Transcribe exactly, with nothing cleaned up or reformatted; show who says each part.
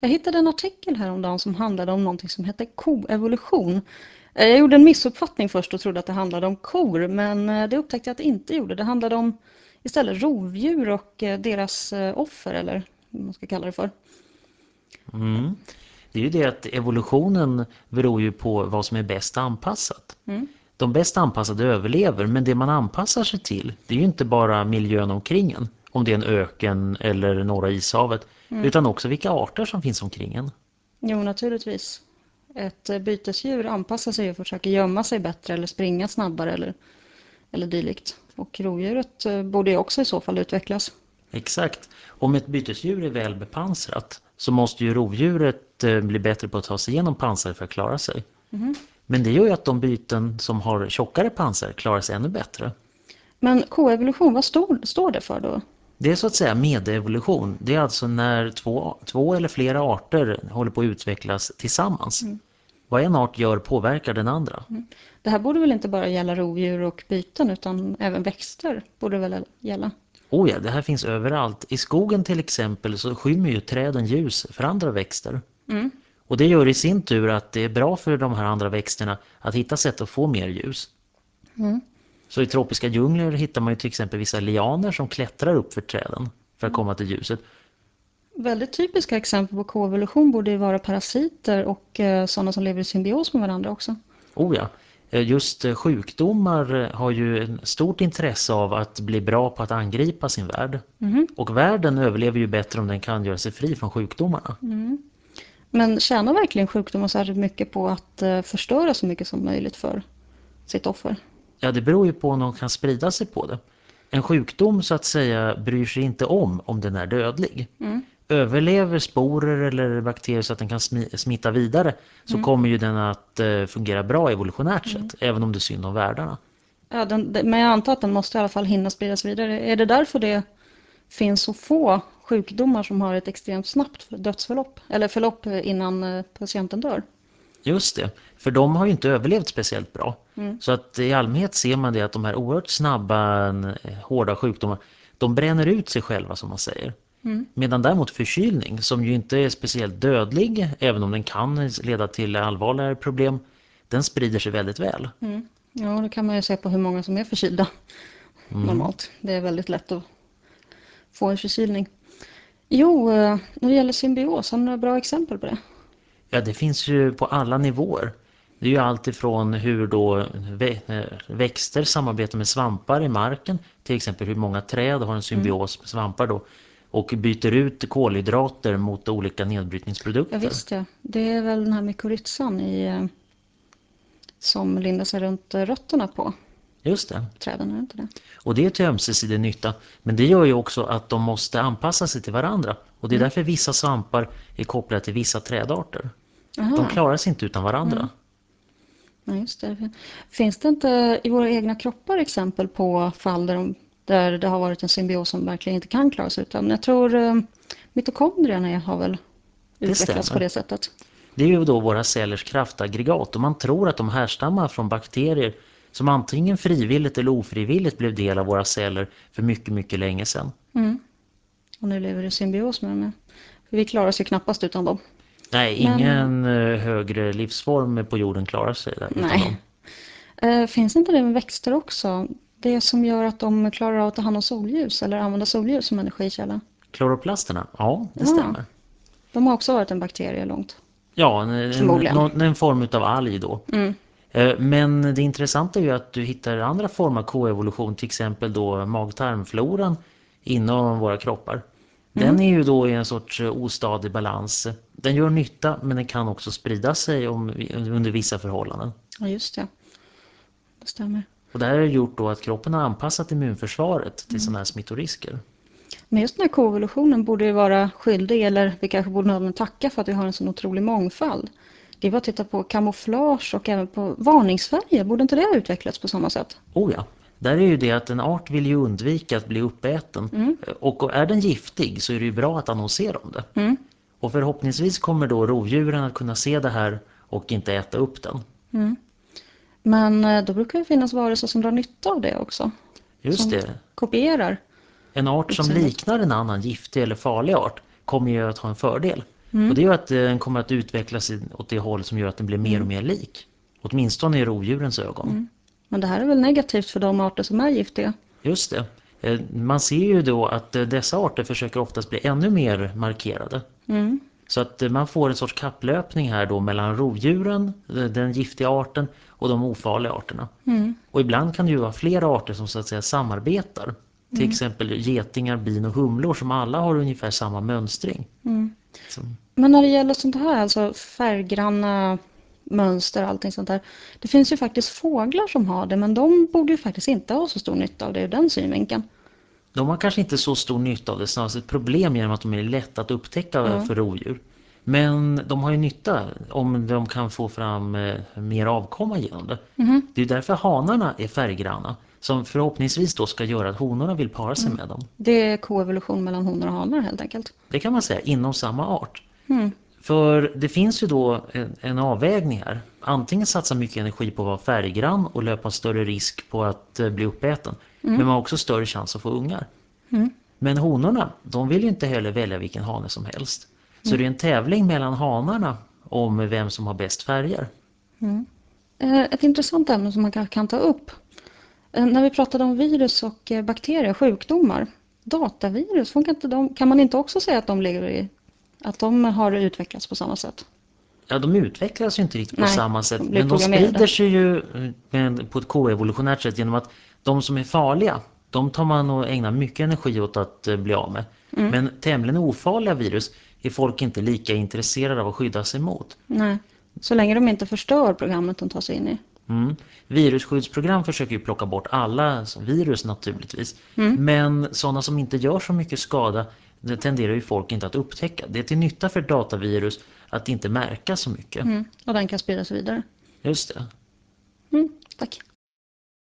Speaker 1: Jag hittade en artikel häromdagen som handlade om någonting som heter koevolution. Eh, Jag gjorde en missuppfattning först och trodde att det handlade om kor, men eh, det upptäckte jag att det inte gjorde. Det handlade om istället rovdjur och eh, deras eh, offer, eller vad man ska kalla det för.
Speaker 2: Mm. Det är ju det att evolutionen beror ju på vad som är bäst anpassat.
Speaker 1: Mm.
Speaker 2: De bäst anpassade överlever, men det man anpassar sig till, det är ju inte bara miljön omkring en, om det är en öken eller norra ishavet,
Speaker 1: Mm.
Speaker 2: utan också vilka arter som finns omkring en.
Speaker 1: Jo, naturligtvis. Ett eh, bytesdjur anpassar sig och försöker gömma sig bättre eller springa snabbare eller, eller dylikt. Och rovdjuret eh, borde ju också i så fall utvecklas.
Speaker 2: Exakt. Om ett bytesdjur är väl bepansrat så måste ju rovdjuret eh, bli bättre på att ta sig igenom pansar för att klara sig.
Speaker 1: Mhm.
Speaker 2: Men det gör ju att de byten som har tjockare pansar klarar sig ännu bättre.
Speaker 1: Men koevolution, vad står, står det för då?
Speaker 2: Det är så att säga medevolution. Det är alltså när två, två eller flera arter håller på att utvecklas tillsammans.
Speaker 1: Mm.
Speaker 2: Vad en art gör påverkar den andra.
Speaker 1: Mm. Det här borde väl inte bara gälla rovdjur och byten utan även växter borde väl gälla?
Speaker 2: Oh ja, det här finns överallt. I skogen till exempel så skymmer ju träden ljus för andra växter.
Speaker 1: Mm.
Speaker 2: Och det gör i sin tur att det är bra för de här andra växterna att hitta sätt att få mer ljus.
Speaker 1: Mm.
Speaker 2: Så i tropiska djungler hittar man ju till exempel vissa lianer som klättrar upp för träden för att komma till ljuset.
Speaker 1: Väldigt typiska exempel på koevolution borde ju vara parasiter och eh, sådana som lever i symbios med varandra också.
Speaker 2: Oh ja, eh, just eh, sjukdomar eh, har ju en stort intresse av att bli bra på att angripa sin värld.
Speaker 1: Mhm.
Speaker 2: Och världen överlever ju bättre om den kan göra sig fri från sjukdomarna.
Speaker 1: Mm. Men tjänar verkligen sjukdomar särskilt mycket på att eh, förstöra så mycket som möjligt för sitt offer?
Speaker 2: Ja, det beror ju på om de kan sprida sig på det. En sjukdom så att säga bryr sig inte om om den är dödlig.
Speaker 1: Mm.
Speaker 2: Överlever sporer eller bakterier så att den kan smi- smitta vidare så
Speaker 1: Mm.
Speaker 2: kommer ju den att eh, fungera bra evolutionärt
Speaker 1: Mm.
Speaker 2: sett, även om det är synd om världarna.
Speaker 1: Ja, den, den- men jag antar att den måste i alla fall hinna spridas vidare. Är det därför det finns så få sjukdomar som har ett extremt snabbt dödsförlopp? Eller förlopp innan eh, patienten dör?
Speaker 2: Just det, för de har ju inte överlevt speciellt bra.
Speaker 1: Mm.
Speaker 2: Så att i allmänhet ser man det att de här oerhört snabba, eh, hårda sjukdomar, de bränner ut sig själva som man säger.
Speaker 1: Mm.
Speaker 2: Medan däremot förkylning, som ju inte är speciellt dödlig, även om den kan leda till allvarligare problem, den sprider sig väldigt väl.
Speaker 1: Mm. Ja, det kan man ju se på hur många som är förkylda
Speaker 2: Mm.
Speaker 1: normalt. Det är väldigt lätt att få en förkylning. Jo, eh, när det gäller symbios, har du några bra exempel på det?
Speaker 2: Ja, det finns ju på alla nivåer. Det är ju allt ifrån hur då vä- eh, växter samarbetar med svampar i marken, till exempel hur många träd har en
Speaker 1: Mm.
Speaker 2: symbios med svampar då, och byter ut kolhydrater mot olika
Speaker 1: Ja,
Speaker 2: nedbrytningsprodukter.
Speaker 1: visst ja. Det är väl den här mykorrhizan i, eh, som lindar sig runt eh, rötterna på
Speaker 2: Just det.
Speaker 1: träden, är det inte det?
Speaker 2: Och det är till ömsesidig nytta. Men det gör ju också att de måste anpassa sig till varandra. Och det är
Speaker 1: Mm.
Speaker 2: därför vissa svampar är kopplade till vissa trädarter. De
Speaker 1: Aha.
Speaker 2: klarar sig inte utan varandra.
Speaker 1: Mm. Ja, just det. Finns det inte i våra egna kroppar exempel på fall där, de, där det har varit en symbios som verkligen inte kan klaras utan? Jag tror eh, mitokondrierna har väl
Speaker 2: Det
Speaker 1: utvecklats på
Speaker 2: stämmer.
Speaker 1: det sättet.
Speaker 2: Det är ju då våra cellers kraftaggregat och man tror att de härstammar från bakterier som antingen frivilligt eller ofrivilligt blev del av våra celler för mycket, mycket länge sedan.
Speaker 1: Mm. Och nu lever det i symbios med dem. Ja. För vi klarar sig knappast utan dem.
Speaker 2: Nej,
Speaker 1: Men
Speaker 2: ingen eh, högre livsform på jorden klarar sig där utan dem.
Speaker 1: nej. Eh, finns inte det med växter också? Det som gör att de klarar av att ta hand om solljus eller använda solljus som energikälla.
Speaker 2: Kloroplasterna, ja, det
Speaker 1: Ja,
Speaker 2: stämmer.
Speaker 1: de har också varit en bakterie långt.
Speaker 2: Ja, en, en,
Speaker 1: Förmodligen.
Speaker 2: nå- en form av alg då.
Speaker 1: Mm.
Speaker 2: Eh, Men det intressanta är ju att du hittar andra former av koevolution, till exempel då mag-tarmfloran inom våra kroppar. Den
Speaker 1: Mm.
Speaker 2: är ju då i en sorts eh, ostadig balans. Den gör nytta men den kan också sprida sig om, under vissa förhållanden.
Speaker 1: Ja, just det. Det stämmer.
Speaker 2: Och det här har gjort då att kroppen har anpassat immunförsvaret till
Speaker 1: Mm.
Speaker 2: sådana här smittorisker.
Speaker 1: Men just den här koevolutionen borde ju vara skyldig, eller vi kanske borde ha en tacka för att vi har en sån otrolig mångfald. Det är bara att titta på kamouflage och även på varningsfärger. Borde inte det ha utvecklats på samma sätt?
Speaker 2: Oh ja, där är ju det att en art vill ju undvika att bli uppäten.
Speaker 1: Mm.
Speaker 2: Och är den giftig så är det ju bra att annonsera om det.
Speaker 1: Mm.
Speaker 2: Och förhoppningsvis kommer då rovdjuren att kunna se det här och inte äta upp den.
Speaker 1: Mm. Men eh, då brukar det finnas varelser som drar nytta av det också.
Speaker 2: Just
Speaker 1: Som
Speaker 2: det.
Speaker 1: kopierar
Speaker 2: En art som
Speaker 1: utseendet.
Speaker 2: liknar en annan giftig eller farlig art kommer ju att ha en fördel. Och det gör att den kommer att utvecklas åt det håll som gör att den blir mer och mer lik. Åtminstone i rovdjurens ögon.
Speaker 1: Mm. Men det här är väl negativt för de arter som är giftiga?
Speaker 2: Just det. Man ser ju då att dessa arter försöker oftast bli ännu mer markerade.
Speaker 1: Mm.
Speaker 2: Så att man får en sorts kapplöpning här då mellan rovdjuren, den giftiga arten och de ofarliga arterna.
Speaker 1: Mm.
Speaker 2: Och ibland kan det ju vara flera arter som så att säga samarbetar. Mm. Till exempel getingar, bin och humlor som alla har ungefär samma mönstring.
Speaker 1: Mm.
Speaker 2: Så.
Speaker 1: Men när det gäller sånt här, alltså färggranna mönster och allting sånt där. Det finns ju faktiskt fåglar som har det, men de borde ju faktiskt inte ha så stor nytta av det ur den synvinkeln.
Speaker 2: De har kanske inte så stor nytta av det, snarare ett problem genom att de är lätt att upptäcka mm. för rovdjur. Men de har ju nytta om de kan få fram eh, mer avkomma genom det. Mm. Det är därför hanarna är färggranna, som förhoppningsvis då ska göra att honorna vill para sig mm. med dem.
Speaker 1: Det är koevolution mellan honor och hanar helt enkelt.
Speaker 2: Det kan man säga, inom samma art.
Speaker 1: Mm.
Speaker 2: För det finns ju då en, en avvägning här. Antingen satsa mycket energi på att vara färggrann och löpa större risk på att eh, bli uppäten. Mm. Men man har också större chans att få ungar. Mm. Men honorna, de vill ju inte heller välja vilken hane som helst. Så mm. det är en tävling mellan hanarna om vem som har bäst färger.
Speaker 1: Mm. Ett intressant ämne som man kanske kan ta upp. När vi pratade om virus och bakterier, sjukdomar. Datavirus, kan, inte de, kan man inte också säga att de, lever i, att de har utvecklats på samma sätt?
Speaker 2: Ja, de utvecklas ju inte riktigt på
Speaker 1: Nej,
Speaker 2: samma sätt.
Speaker 1: De
Speaker 2: men de sprider sig ju på ett koevolutionärt sätt genom att de som är farliga, de tar man och ägnar mycket energi åt att bli av med. Mm. Men tämligen ofarliga virus är folk inte lika intresserade av att skydda sig mot.
Speaker 1: Nej, så länge de inte förstör programmet de tar sig in i.
Speaker 2: Mm. Virusskyddsprogram försöker ju plocka bort alla virus naturligtvis. Mm. Men sådana som inte gör så mycket skada, det tenderar ju folk inte att upptäcka. Det är till nytta för datavirus att inte märka så mycket.
Speaker 1: Mm. Och den kan spridas vidare.
Speaker 2: Just det.
Speaker 1: Mm. Tack.